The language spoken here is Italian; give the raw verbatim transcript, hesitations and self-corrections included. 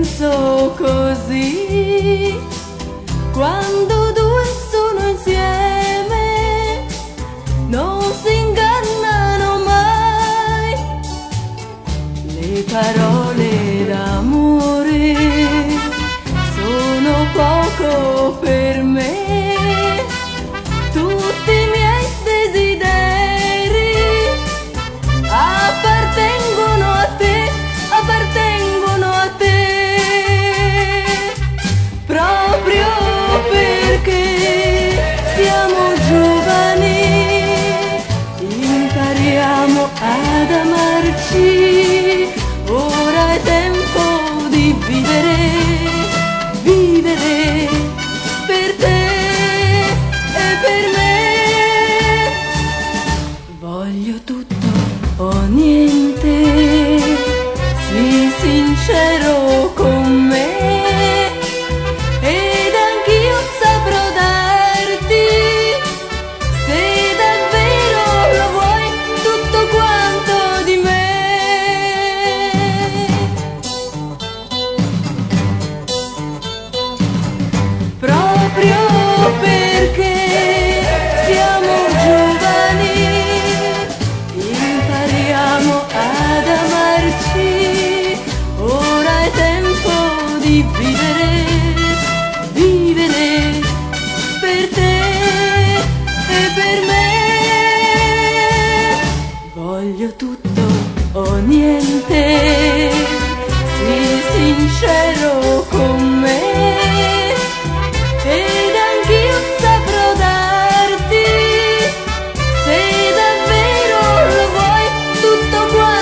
penso così, quando due sono insieme non si ingannano mai. Le parole d'amore sono poco per me, tutti i miei desideri appartengono a te, appartengono a te. Proprio perché siamo giovani impariamo ad amarci, ora è tempo di vivere, vivere per te e per me. Voglio tutto o niente, sii sincero con me ed anch'io saprò darti, se davvero lo vuoi, tutto quanto di me. Proprio perché siamo giovani impariamo ad amarci, ora è tempo di vivere, vivere per te e per me. Voglio tutto o niente, sii sincero con me ed anch'io saprò darti, se davvero lo vuoi, tutto quanto